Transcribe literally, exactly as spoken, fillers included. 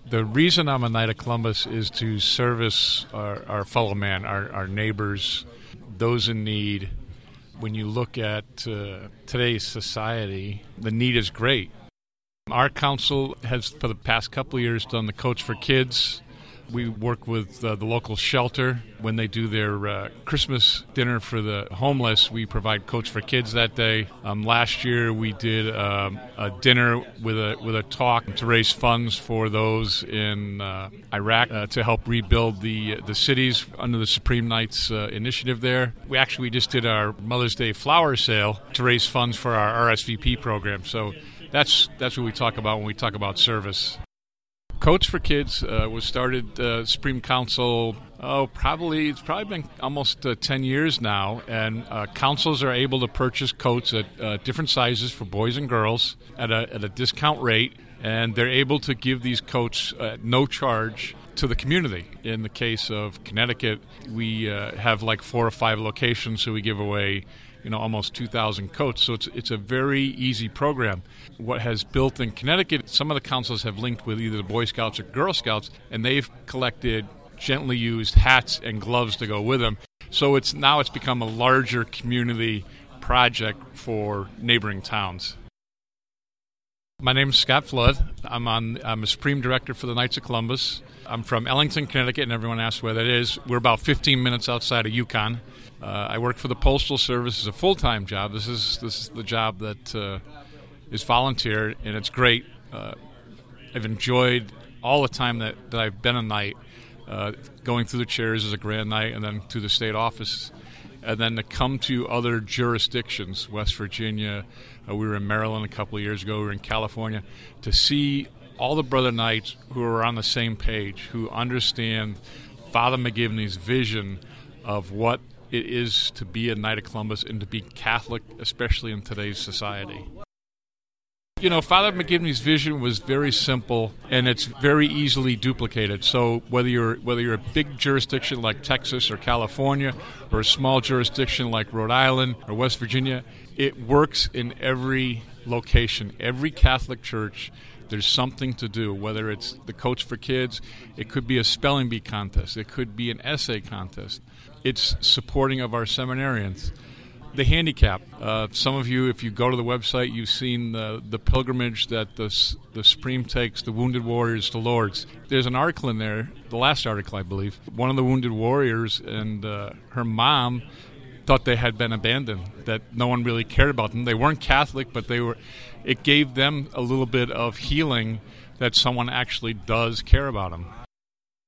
The reason I'm a Knight of Columbus is to service our, our fellow man, our, our neighbors, those in need. When you look at uh, today's society, the need is great. Our council has, for the past couple of years, done the Coach for Kids. We work with uh, the local shelter. When they do their uh, Christmas dinner for the homeless, we provide Coach for Kids that day. Um, last year, we did um, a dinner with a with a talk to raise funds for those in uh, Iraq uh, to help rebuild the the cities under the Supreme Knights uh, initiative there. We actually we just did our Mother's Day flower sale to raise funds for our R S V P program. So that's that's what we talk about when we talk about service. Coach for Kids uh, was started uh, Supreme Council, oh, probably, it's probably been almost uh, ten years now, and uh, councils are able to purchase coats at uh, different sizes for boys and girls at a, at a discount rate, and they're able to give these coats at no charge to the community. In the case of Connecticut, we uh, have like four or five locations, so we give away you know, almost two thousand coats. So it's it's a very easy program. What has built in Connecticut, some of the councils have linked with either the Boy Scouts or Girl Scouts, and they've collected gently used hats and gloves to go with them. So it's now it's become a larger community project for neighboring towns. My name is Scott Flood. I'm on. I'm a Supreme Director for the Knights of Columbus. I'm from Ellington, Connecticut, and everyone asks where that is. We're about fifteen minutes outside of Yukon. Uh, I work for the Postal Service as a full-time job. This is this is the job that uh, is volunteer, and it's great. Uh, I've enjoyed all the time that, that I've been a Knight, uh, going through the chairs as a Grand Knight and then to the state office, and then to come to other jurisdictions, West Virginia. Uh, we were in Maryland a couple of years ago. We were in California, to see all the Brother Knights who are on the same page, who understand Father McGivney's vision of what it is to be a Knight of Columbus and to be Catholic, especially in today's society. You know, Father McGivney's vision was very simple, and it's very easily duplicated. So whether you're whether you're a big jurisdiction like Texas or California, or a small jurisdiction like Rhode Island or West Virginia, it works in every location, every Catholic church. There's something to do, whether it's the Coach for Kids, it could be a spelling bee contest, it could be an essay contest. It's supporting of our seminarians. The handicap. Uh, some of you, if you go to the website, you've seen the, the pilgrimage that the, the Supreme takes, the Wounded Warriors to Lourdes. There's an article in there, the last article, I believe. One of the Wounded Warriors and uh, her mom thought they had been abandoned, that no one really cared about them. They weren't Catholic, but they were. It gave them a little bit of healing that someone actually does care about them.